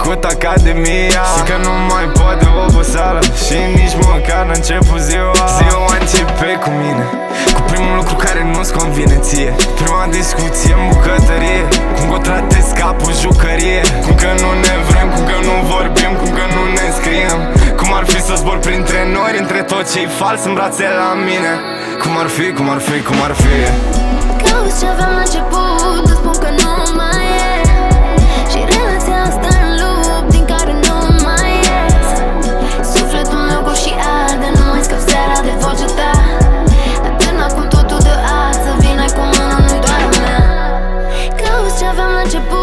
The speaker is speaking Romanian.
făcut academia. Și că nu mai pot de oboseală și nici măcar n-a început ziua. Ziua începe cu mine, cu primul lucru care nu-ți convine ție. Prima discuție în bucătărie, cum că o tratezi ca o jucărie. Cum că nu ne vrem, cum că nu vorbim, cum că nu ne scriem. Cum ar fi să zbor printre nori, între tot ce-i fals în brațe la mine. Cum ar fi, cum ar fi, cum ar fi. Cauți ce aveam la început, îți spun că nu mai e. Și relația asta în loop din care nu mai ies. Sufletul meu gol și arde, nu mai scap seara de vocea ta. Dar terminat cum totul de azi, să vin ai cu mâna, nu-i doar a mea. Cauți ce aveam la început,